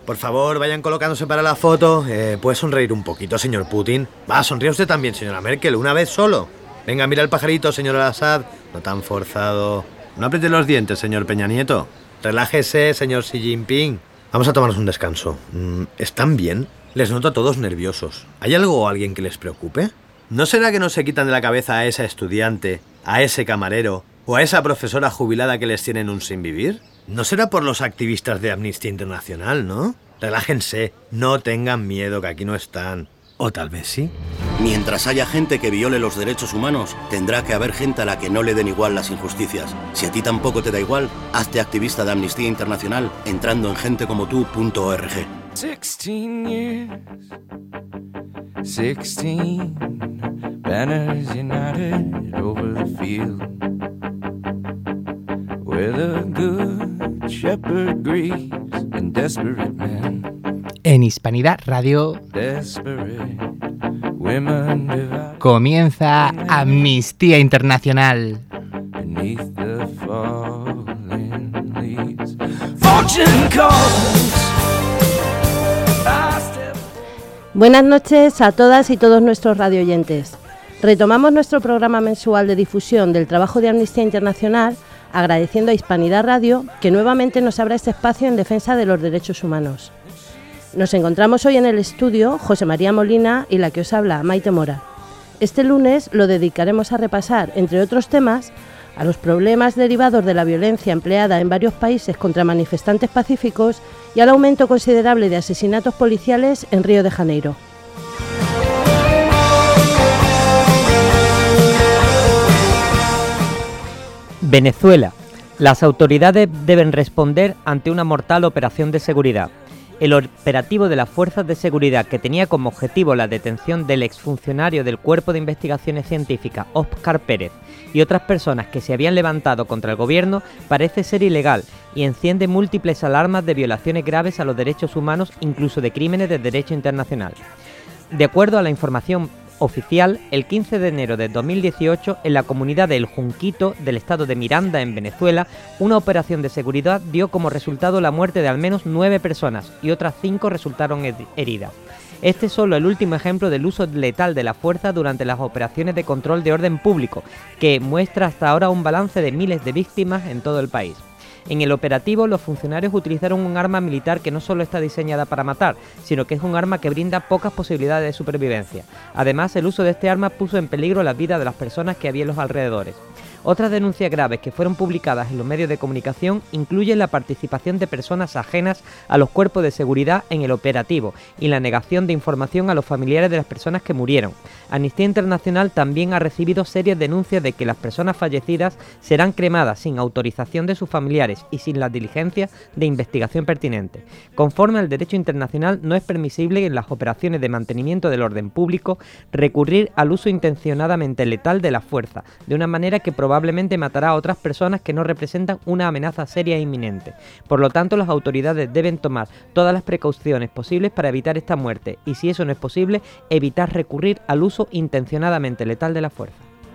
Por favor, vayan colocándose para la foto. ¿Puede sonreír un poquito, señor Putin? Va, sonríe usted también, señora Merkel, una vez solo. Venga, mira el pajarito, señor Al-Assad. No tan forzado. No apriete los dientes, señor Peña Nieto. Relájese, señor Xi Jinping. Vamos a tomarnos un descanso. ¿Están bien? Les noto a todos nerviosos. ¿Hay algo o alguien que les preocupe? ¿No será que no se quitan de la cabeza a esa estudiante, a ese camarero o a esa profesora jubilada que les tienen un sin vivir? No será por los activistas de Amnistía Internacional, ¿no? Relájense, no tengan miedo, que aquí no están. O tal vez sí. Mientras haya gente que viole los derechos humanos, tendrá que haber gente a la que no le den igual las injusticias. Si a ti tampoco te da igual, hazte activista de Amnistía Internacional entrando en gentecomotu.org. 16 years, 16 banners united over the field, where the good shepherd grieves and desperate men. En Hispanidad Radio comienza Amnistía Internacional. Buenas noches a todas y todos nuestros radioyentes. Retomamos nuestro programa mensual de difusión del trabajo de Amnistía Internacional, agradeciendo a Hispanidad Radio que nuevamente nos abra este espacio en defensa de los derechos humanos. Nos encontramos hoy en el estudio José María Molina y la que os habla, Maite Mora. Este lunes lo dedicaremos a repasar, entre otros temas, a los problemas derivados de la violencia empleada en varios países contra manifestantes pacíficos y al aumento considerable de asesinatos policiales en Río de Janeiro. Venezuela. Las autoridades deben responder ante una mortal operación de seguridad. El operativo de las fuerzas de seguridad, que tenía como objetivo la detención del exfuncionario del Cuerpo de Investigaciones Científicas, Óscar Pérez, y otras personas que se habían levantado contra el gobierno, parece ser ilegal y enciende múltiples alarmas de violaciones graves a los derechos humanos, incluso de crímenes de derecho internacional. De acuerdo a la información oficial, el 15 de enero de 2018, en la comunidad de El Junquito, del estado de Miranda, en Venezuela, una operación de seguridad dio como resultado la muerte de al menos 9 personas y otras 5 resultaron heridas. Este es solo el último ejemplo del uso letal de la fuerza durante las operaciones de control de orden público, que muestra hasta ahora un balance de miles de víctimas en todo el país. En el operativo, los funcionarios utilizaron un arma militar que no solo está diseñada para matar, sino que es un arma que brinda pocas posibilidades de supervivencia. Además, el uso de este arma puso en peligro la vida de las personas que había en los alrededores. Otras denuncias graves que fueron publicadas en los medios de comunicación incluyen la participación de personas ajenas a los cuerpos de seguridad en el operativo y la negación de información a los familiares de las personas que murieron. Amnistía Internacional también ha recibido serias denuncias de que las personas fallecidas serán cremadas sin autorización de sus familiares y sin las diligencias de investigación pertinentes. Conforme al derecho internacional, no es permisible en las operaciones de mantenimiento del orden público recurrir al uso intencionadamente letal de la fuerza, de una manera que probablemente matará a otras personas que no representan una amenaza seria e inminente. Por lo tanto, las autoridades deben tomar todas las precauciones posibles para evitar esta muerte y, si eso no es posible, evitar recurrir al uso intencionadamente letal de la fuerza.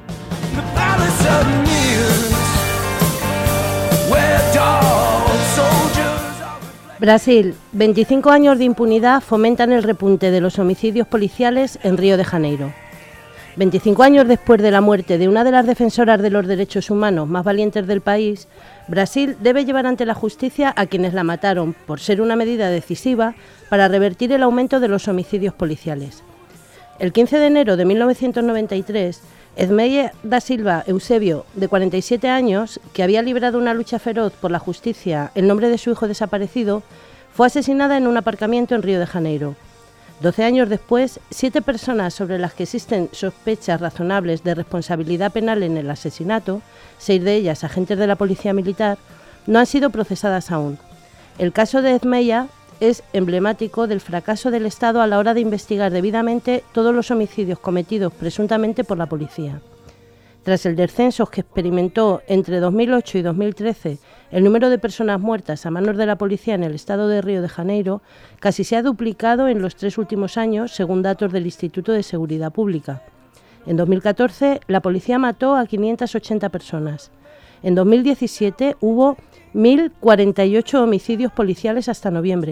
Brasil. 25 años de impunidad fomentan el repunte de los homicidios policiales en Río de Janeiro. 25 años después de la muerte de una de las defensoras de los derechos humanos más valientes del país, Brasil debe llevar ante la justicia a quienes la mataron por ser una medida decisiva para revertir el aumento de los homicidios policiales. El 15 de enero de 1993, Edmeia da Silva Eusebio, de 47 años, que había librado una lucha feroz por la justicia en nombre de su hijo desaparecido, fue asesinada en un aparcamiento en Río de Janeiro. 12 años después, 7 personas sobre las que existen sospechas razonables de responsabilidad penal en el asesinato, 6 de ellas agentes de la policía militar, no han sido procesadas aún. El caso de Edmeia es emblemático del fracaso del Estado a la hora de investigar debidamente todos los homicidios cometidos presuntamente por la policía. Tras el descenso que experimentó entre 2008 y 2013 el número de personas muertas a manos de la policía en el estado de Río de Janeiro, casi se ha duplicado en los 3 últimos años, según datos del Instituto de Seguridad Pública. En 2014, la policía mató a 580 personas. En 2017 hubo 1.048 homicidios policiales hasta noviembre.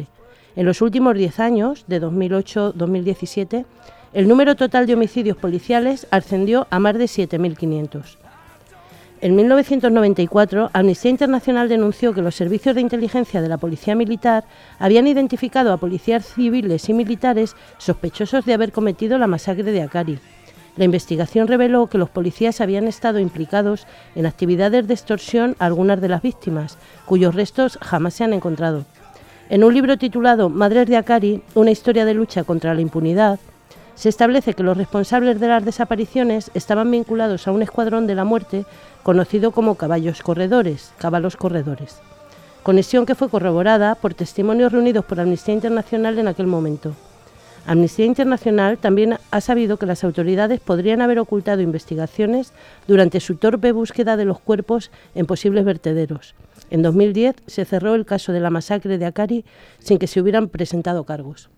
En los últimos 10 años, de 2008-2017, el número total de homicidios policiales ascendió a más de 7.500. En 1994, Amnistía Internacional denunció que los servicios de inteligencia de la Policía Militar habían identificado a policías civiles y militares sospechosos de haber cometido la masacre de Akari. La investigación reveló que los policías habían estado implicados en actividades de extorsión a algunas de las víctimas, cuyos restos jamás se han encontrado. En un libro titulado Madres de Akari, una historia de lucha contra la impunidad, se establece que los responsables de las desapariciones estaban vinculados a un escuadrón de la muerte conocido como Caballos Corredores, conexión que fue corroborada por testimonios reunidos por Amnistía Internacional en aquel momento. Amnistía Internacional también ha sabido que las autoridades podrían haber ocultado investigaciones durante su torpe búsqueda de los cuerpos en posibles vertederos. En 2010 se cerró el caso de la masacre de Akari sin que se hubieran presentado cargos.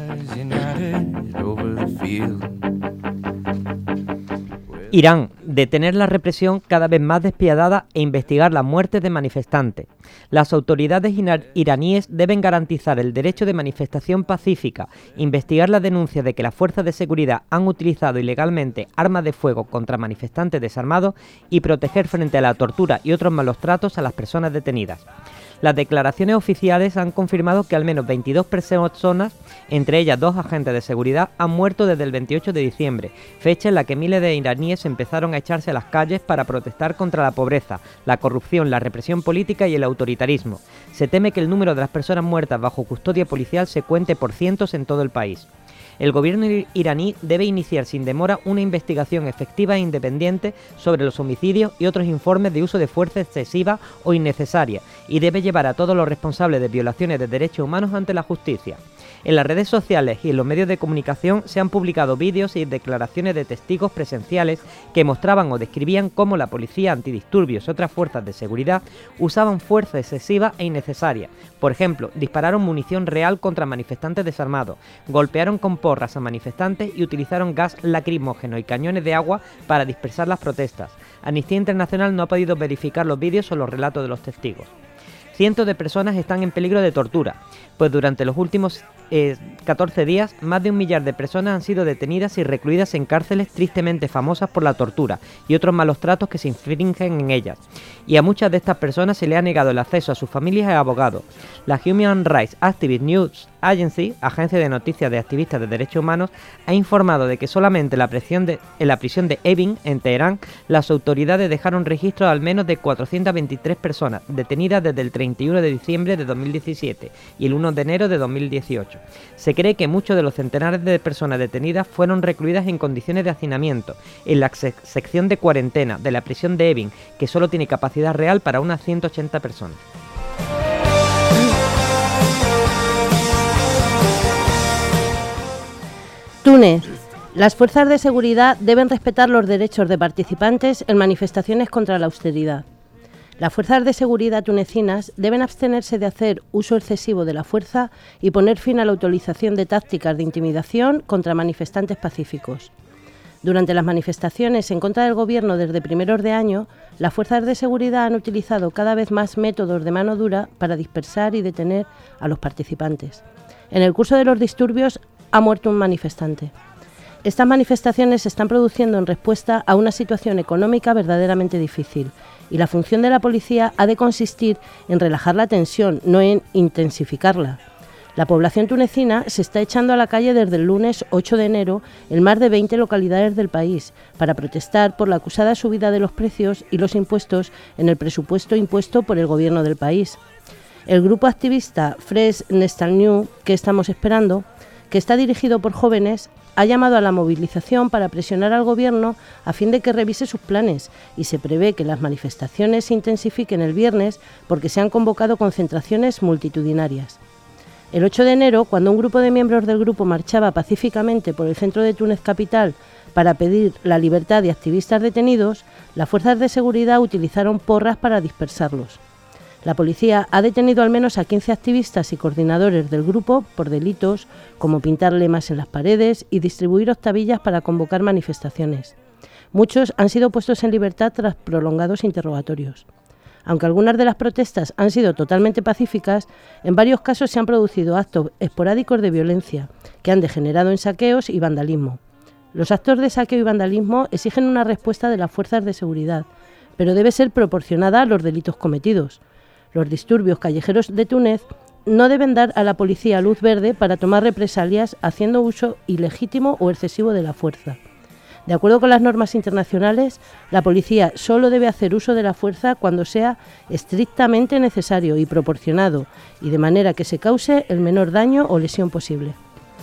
Irán, detener la represión cada vez más despiadada e investigar las muertes de manifestantes. Las autoridades iraníes deben garantizar el derecho de manifestación pacífica, investigar la denuncia de que las fuerzas de seguridad han utilizado ilegalmente armas de fuego contra manifestantes desarmados y proteger frente a la tortura y otros malos tratos a las personas detenidas. Las declaraciones oficiales han confirmado que al menos 22 personas, entre ellas 2 agentes de seguridad, han muerto desde el 28 de diciembre, fecha en la que miles de iraníes empezaron a echarse a las calles para protestar contra la pobreza, la corrupción, la represión política y el autoritarismo. Se teme que el número de las personas muertas bajo custodia policial se cuente por cientos en todo el país. El gobierno iraní debe iniciar sin demora una investigación efectiva e independiente sobre los homicidios y otros informes de uso de fuerza excesiva o innecesaria, y debe llevar a todos los responsables de violaciones de derechos humanos ante la justicia. En las redes sociales y en los medios de comunicación se han publicado vídeos y declaraciones de testigos presenciales que mostraban o describían cómo la policía antidisturbios y otras fuerzas de seguridad usaban fuerza excesiva e innecesaria. Por ejemplo, dispararon munición real contra manifestantes desarmados, golpearon con porras a manifestantes y utilizaron gas lacrimógeno y cañones de agua para dispersar las protestas. Amnistía Internacional no ha podido verificar los vídeos o los relatos de los testigos. Cientos de personas están en peligro de tortura, pues durante los últimos 14 días, más de 1 millar de personas han sido detenidas y recluidas en cárceles tristemente famosas por la tortura y otros malos tratos que se infringen en ellas. Y a muchas de estas personas se les ha negado el acceso a sus familias y abogados. La Human Rights Activist News Agency, agencia de noticias de activistas de derechos humanos, ha informado de que solamente en la prisión de Evin, en Teherán, las autoridades dejaron registro de al menos de 423 personas detenidas desde el 31 de diciembre de 2017 y el 1 de enero de 2018. Se cree que muchos de los centenares de personas detenidas fueron recluidas en condiciones de hacinamiento en la sección de cuarentena de la prisión de Evin, que solo tiene capacidad real para unas 180 personas. Túnez. Las fuerzas de seguridad deben respetar los derechos de participantes en manifestaciones contra la austeridad. Las fuerzas de seguridad tunecinas deben abstenerse de hacer uso excesivo de la fuerza y poner fin a la utilización de tácticas de intimidación contra manifestantes pacíficos. Durante las manifestaciones en contra del gobierno desde primeros de año, las fuerzas de seguridad han utilizado cada vez más métodos de mano dura para dispersar y detener a los participantes. En el curso de los disturbios ha muerto un manifestante. Estas manifestaciones se están produciendo en respuesta a una situación económica verdaderamente difícil, y la función de la policía ha de consistir en relajar la tensión, no en intensificarla. La población tunecina se está echando a la calle desde el lunes 8 de enero en más de 20 localidades del país para protestar por la acusada subida de los precios y los impuestos en el presupuesto impuesto por el gobierno del país. El grupo activista Fresh Nestal New, que estamos esperando, que está dirigido por jóvenes, ha llamado a la movilización para presionar al gobierno a fin de que revise sus planes, y se prevé que las manifestaciones se intensifiquen el viernes porque se han convocado concentraciones multitudinarias. El 8 de enero, cuando un grupo de miembros del grupo marchaba pacíficamente por el centro de Túnez capital para pedir la libertad de activistas detenidos, las fuerzas de seguridad utilizaron porras para dispersarlos. La policía ha detenido al menos a 15 activistas y coordinadores del grupo por delitos como pintar lemas en las paredes y distribuir octavillas para convocar manifestaciones. Muchos han sido puestos en libertad tras prolongados interrogatorios. Aunque algunas de las protestas han sido totalmente pacíficas, en varios casos se han producido actos esporádicos de violencia que han degenerado en saqueos y vandalismo. Los actos de saqueo y vandalismo exigen una respuesta de las fuerzas de seguridad, pero debe ser proporcionada a los delitos cometidos. Los disturbios callejeros de Túnez no deben dar a la policía luz verde para tomar represalias haciendo uso ilegítimo o excesivo de la fuerza. De acuerdo con las normas internacionales, la policía solo debe hacer uso de la fuerza cuando sea estrictamente necesario y proporcionado, y de manera que se cause el menor daño o lesión posible.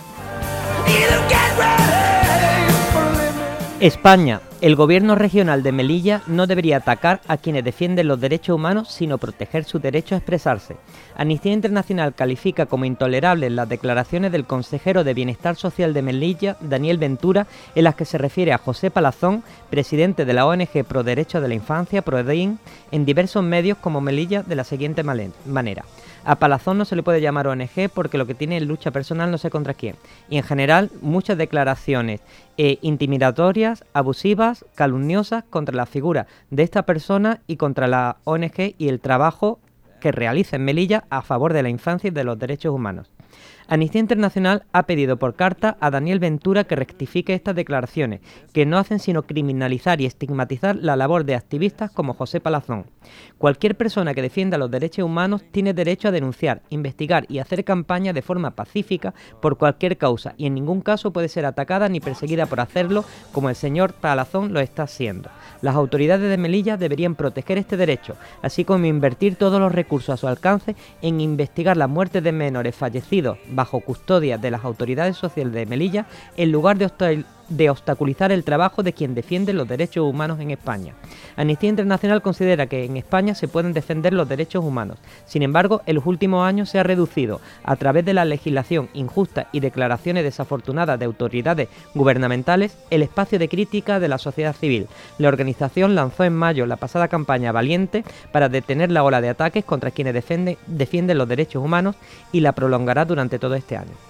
España. El gobierno regional de Melilla no debería atacar a quienes defienden los derechos humanos, sino proteger su derecho a expresarse. Amnistía Internacional califica como intolerables las declaraciones del consejero de Bienestar Social de Melilla, Daniel Ventura, en las que se refiere a José Palazón, presidente de la ONG Pro Derechos de la Infancia, ProDEIN, en diversos medios como Melilla de la siguiente manera. A Palazón no se le puede llamar ONG porque lo que tiene es lucha personal no sé contra quién. Y en general muchas declaraciones intimidatorias, abusivas, calumniosas contra la figura de esta persona y contra la ONG y el trabajo que realiza en Melilla a favor de la infancia y de los derechos humanos. Amnistía Internacional ha pedido por carta a Daniel Ventura que rectifique estas declaraciones, que no hacen sino criminalizar y estigmatizar la labor de activistas como José Palazón. Cualquier persona que defienda los derechos humanos tiene derecho a denunciar, investigar y hacer campaña de forma pacífica por cualquier causa y en ningún caso puede ser atacada ni perseguida por hacerlo como el señor Palazón lo está haciendo. Las autoridades de Melilla deberían proteger este derecho, así como invertir todos los recursos a su alcance en investigar las muertes de menores fallecidos bajo custodia de las autoridades sociales de Melilla, en lugar de obstaculizar el trabajo de quien defiende los derechos humanos en España. Amnistía Internacional considera que en España se pueden defender los derechos humanos. Sin embargo, en los últimos años se ha reducido, a través de la legislación injusta y declaraciones desafortunadas de autoridades gubernamentales, el espacio de crítica de la sociedad civil. La organización lanzó en mayo la pasada campaña Valiente para detener la ola de ataques contra quienes defienden los derechos humanos y la prolongará durante todo este año.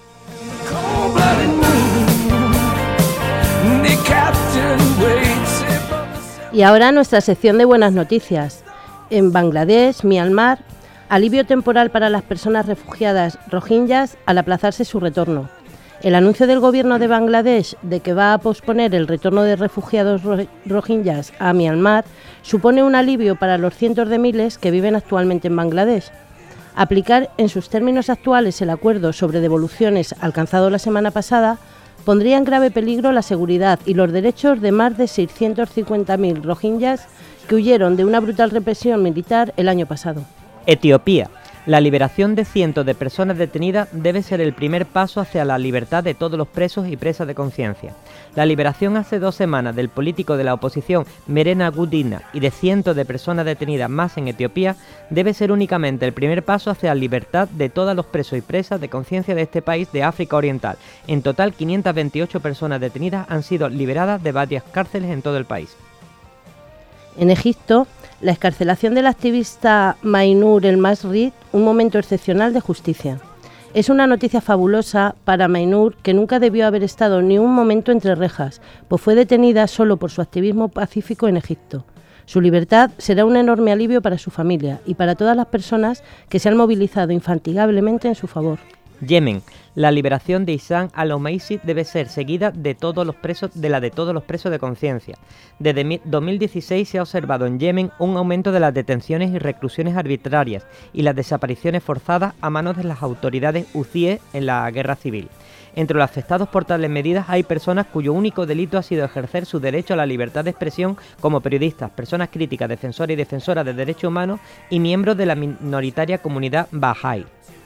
Y ahora nuestra sección de buenas noticias. En Bangladesh, Myanmar, alivio temporal para las personas refugiadas rohingyas al aplazarse su retorno. El anuncio del gobierno de Bangladesh de que va a posponer el retorno de refugiados rohingyas a Myanmar supone un alivio para los cientos de miles que viven actualmente en Bangladesh. Aplicar en sus términos actuales el acuerdo sobre devoluciones alcanzado la semana pasada pondría en grave peligro la seguridad y los derechos de más de 650.000 rohingyas que huyeron de una brutal represión militar el año pasado. Etiopía. La liberación de cientos de personas detenidas debe ser el primer paso hacia la libertad de todos los presos y presas de conciencia. La liberación hace 2 semanas del político de la oposición Merena Gudina y de cientos de personas detenidas más en Etiopía debe ser únicamente el primer paso hacia la libertad de todos los presos y presas de conciencia de este país de África Oriental. En total, 528 personas detenidas han sido liberadas de varias cárceles en todo el país. En Egipto, la excarcelación del activista Mainur el-Masri, un momento excepcional de justicia. Es una noticia fabulosa para Mainur, que nunca debió haber estado ni un momento entre rejas, pues fue detenida solo por su activismo pacífico en Egipto. Su libertad será un enorme alivio para su familia y para todas las personas que se han movilizado infatigablemente en su favor. Yemen. La liberación de Issam al-Omaisi debe ser seguida de todos los presos de conciencia. Desde 2016 se ha observado en Yemen un aumento de las detenciones y reclusiones arbitrarias y las desapariciones forzadas a manos de las autoridades hutíes en la guerra civil. Entre los afectados por tales medidas hay personas cuyo único delito ha sido ejercer su derecho a la libertad de expresión como periodistas, personas críticas, defensores y defensoras de derechos humanos y miembros de la minoritaria comunidad Bahá'í.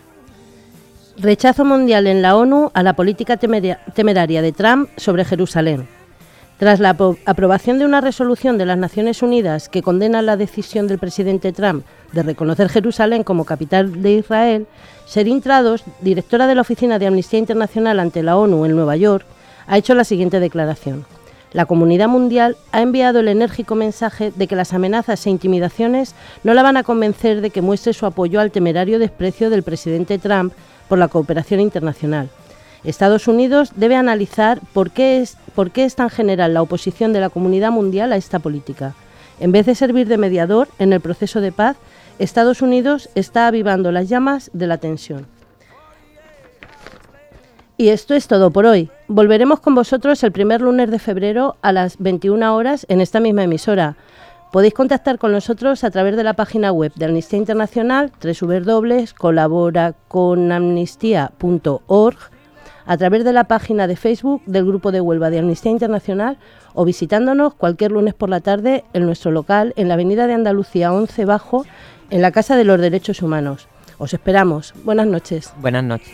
Rechazo mundial en la ONU a la política temeraria de Trump sobre Jerusalén. Tras la aprobación de una resolución de las Naciones Unidas que condena la decisión del presidente Trump de reconocer Jerusalén como capital de Israel, Sherin Trados, directora de la Oficina de Amnistía Internacional ante la ONU en Nueva York, ha hecho la siguiente declaración. La comunidad mundial ha enviado el enérgico mensaje de que las amenazas e intimidaciones no la van a convencer de que muestre su apoyo al temerario desprecio del presidente Trump por la cooperación internacional. Estados Unidos debe analizar por qué es tan general la oposición de la comunidad mundial a esta política. En vez de servir de mediador en el proceso de paz, Estados Unidos está avivando las llamas de la tensión. Y esto es todo por hoy. Volveremos con vosotros el primer lunes de febrero a las 21 horas en esta misma emisora. Podéis contactar con nosotros a través de la página web de Amnistía Internacional, www.colaboraconamnistia.org, a través de la página de Facebook del Grupo de Huelva de Amnistía Internacional o visitándonos cualquier lunes por la tarde en nuestro local en la Avenida de Andalucía 11 Bajo, en la Casa de los Derechos Humanos. Os esperamos. Buenas noches. Buenas noches.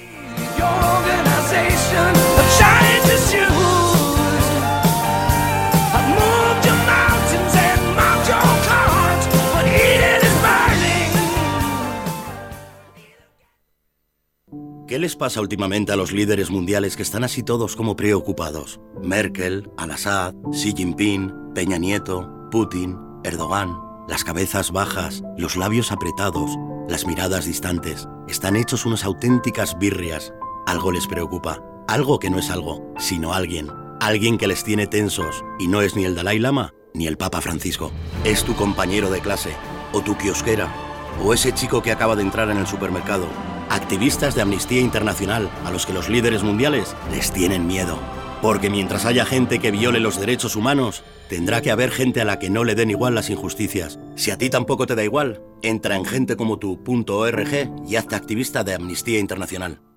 ¿Qué les pasa últimamente a los líderes mundiales que están así todos como preocupados? Merkel, Al-Assad, Xi Jinping, Peña Nieto, Putin, Erdogan. Las cabezas bajas, los labios apretados, las miradas distantes. Están hechos unas auténticas birrias. Algo les preocupa. Algo que no es algo, sino alguien. Alguien que les tiene tensos. Y no es ni el Dalai Lama, ni el Papa Francisco. Es tu compañero de clase, o tu kiosquera, o ese chico que acaba de entrar en el supermercado. Activistas de Amnistía Internacional a los que los líderes mundiales les tienen miedo. Porque mientras haya gente que viole los derechos humanos, tendrá que haber gente a la que no le den igual las injusticias. Si a ti tampoco te da igual, entra en gentecomotu.org y hazte activista de Amnistía Internacional.